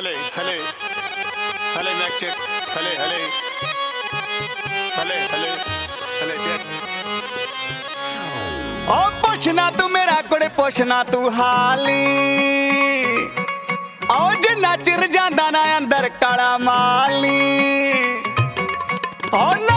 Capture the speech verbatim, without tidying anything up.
ਹਲੇ ਹਲੇ ਹਲੇ ਮੈਕ ਚੈੱਕ ਹਲੇ ਹਲੇ ਹਲੇ ਹਲੇ ਹਲੇ ਚੈੱਕ ਓ ਪੁੱਛਣਾ ਤੂੰ ਮੇਰਾ ਕੁੜੇ ਪੁੱਛਣਾ ਤੂੰ ਹਾਲੀ ਓ ਜਿੰਨਾ ਚਿਰ ਜਾਂਦਾ ਨਾ ਅੰਦਰ ਕਾਲਾ ਮਾਲੀ ਓ